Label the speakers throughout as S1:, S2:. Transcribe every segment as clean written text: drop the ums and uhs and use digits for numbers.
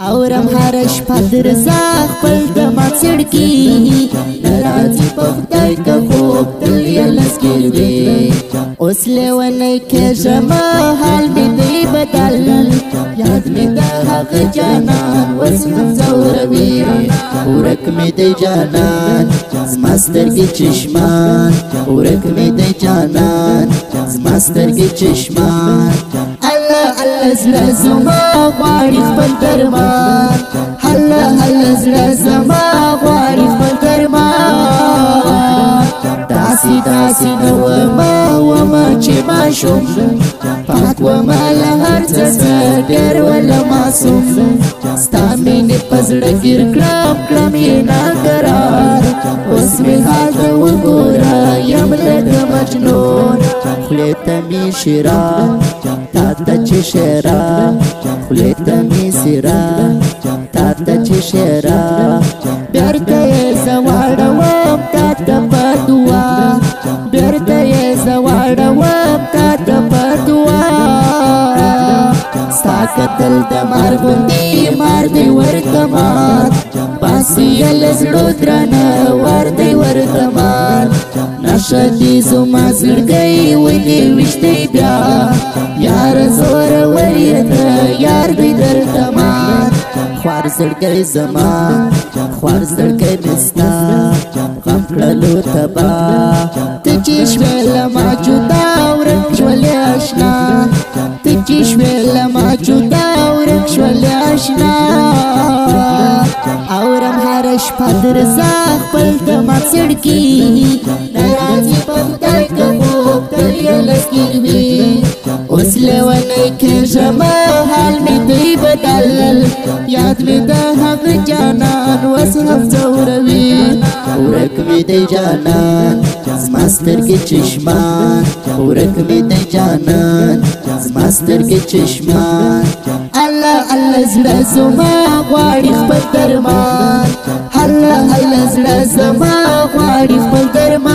S1: اورم هر شپه درځه خپل د مڅړ کې ناراضي په خدای که خوب تل یې لسګیر وي اوس لیونی کېږم حال مې دی بدل یاد مې د هغه جانان اوس هم ځوروي ورک مې دی جانان زما سترګې چشمان ورک مې دی جانان زما سترګې چشمان الله الله زړه زما غواړي خپل درمان الله الله زړه زما غواړي خپل درمان داسې داسې نه ومه چې ماشوم پاک ومه له هر څه ډېر وله معصوم ستا مینې په زړه ګیر کړم یې ناقرار اوس مې حال ته وګوره یم لکه مجنون خولې ته مې شیره تا ته چې شیره خولې ته مې سیره تا ته چې شیره بېرته یې زه واړوم تا ته په دعا بېرته یې زه واړوم تا ته په دعا ستا کتل د مار غوندې مار دی ورته مات باسي یې له زړو درانه ور دی ورته مات نشه دي زما زړګی ونې ویشتی بیا یار زورور یې ته یار دی درته مات خوار زړګی زما خوار زړګی مې ستا غم کړلو تبا ته چې شوې له ما جدا ورک شولې اشنا ته چې شوې له ما جدا ورک شولې اشنا اورم هر شپه درځه خپل د مڅړ کې ناراضي په خدای که خوب تل یې لسګیر وي اوس لیونی کېږم حال مې دی بدل یاد مې د هغه جانان اوس هم ځوروي ورک مې دی جانان زما سترګې چشمان ورک مې دی جانان زما سترګې چشمان الله الله زړه زما غواړي خپل درمان الله الله زړه زما غواړي خپل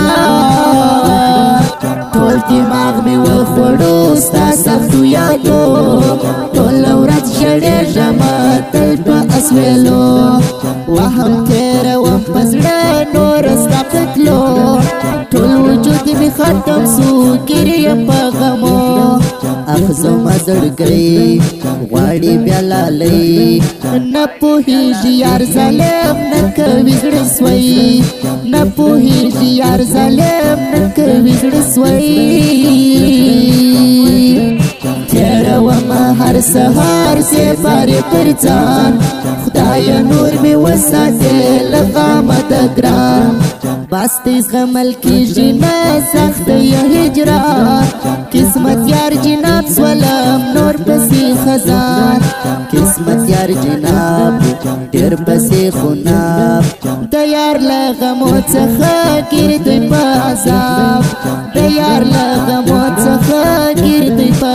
S1: درمان ټول دماغ مې وخوړو ستا سختو یادو ټوله ورځ ژړېږم تل په اسویلو وهم تېروم په زړه نوره ستا په تلو ټول وجود مې ختم سو ګیر یم په غمو اخ زما زړګی غواړي بیا لالی نه پوهېږي یار ظالم نه کوي زړه سوی نه پوهېږي یار ظالم نه کوي زړه سوی تېرومه هر سهار سپارې پر ځان خدایه نور مې وساتې له غمه د ګران بس دې زغمل کېږي نه سخته یې هجران قسمت یار جناب سولم نور پسې خزان قسمت یار جناب ډېر پسې خوناب د یار له غمو څخه ګیر دوی په عذاب د یار له غمو څخه ګیر دوی په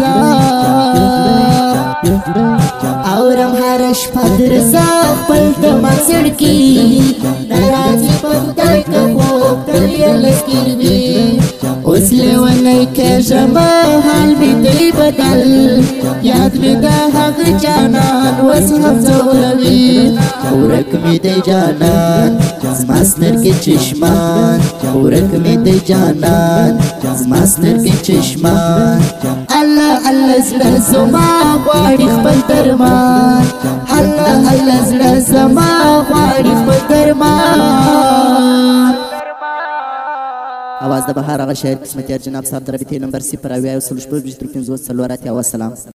S1: عذاب اورم هر شپه درځه خپل د مڅړ کې ناراضي په خدای که خوب تل یې لسګیر وي اوس لیونی کېږم حال مې دی بدل یاد مې د هغه جانان اوس هم ځوروي ورک مې دی جانان زما سترګې چشمان ورک مې دی جانان زما سترګې چشمان الله الله زړه زما غواړي خپل درمان الله الله زړه زما غواړي خپل درمان
S2: आवाज د بهار هغه شاعر قسمت یار جناب صاحب د رابطې نمبر 0 اویا 0 شپږ 5 3 4 8 والسلام